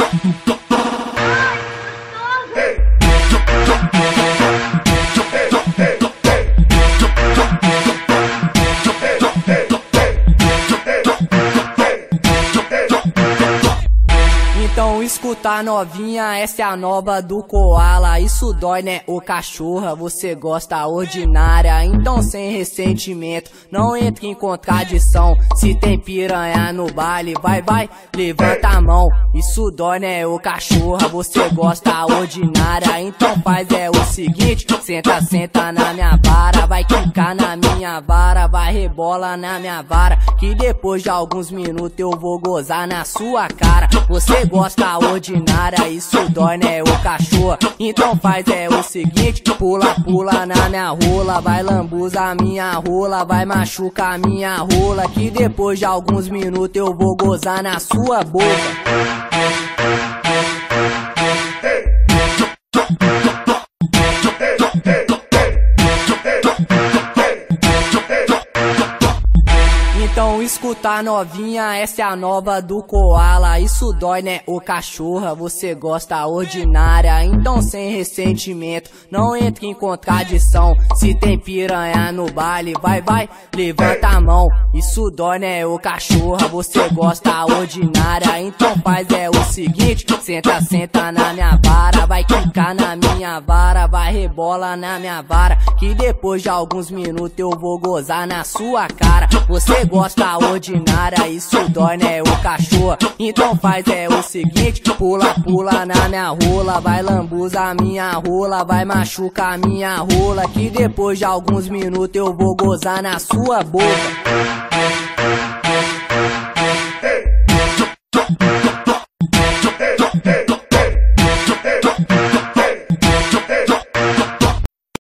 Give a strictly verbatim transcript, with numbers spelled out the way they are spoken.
Então escuta novinha, essa é a nova do Koala. Isso dói, né, ô cachorra, você gosta ordinária. Então sem ressentimento, não entre em contradição. Se tem piranha no baile, vai, vai, levanta a mão. Isso dói, né, ô cachorra, você gosta ordinária. Então faz é o seguinte, senta, senta na minha vara. Vai quicar na minha vara, vai rebola na minha vara, que depois de alguns minutos eu vou gozar na sua cara. Você gosta ordinária, isso dói, né, ô cachorro. Então faz é o seguinte, pula, pula na minha rola. Vai lambuza a minha rola, vai machucar a minha rola, que depois de alguns minutos eu vou gozar na sua boca. Então escuta novinha, essa é a nova do Koala. Isso dói, né, ô cachorra, você gosta ordinária. Então sem ressentimento, não entre em contradição. Se tem piranha no baile, vai, vai, levanta a mão. Isso dói, né, ô cachorra, você gosta ordinária. Então faz é o seguinte, senta, senta na minha vara. Vai quicar na minha vara, vai rebola na minha vara, que depois de alguns minutos eu vou gozar na sua cara. Você gosta ordinária, isso dói, né, o cachorro. Então faz é o seguinte, pula, pula na minha rola. Vai lambuza a minha rola, vai machucar a minha rola, que depois de alguns minutos eu vou gozar na sua boca.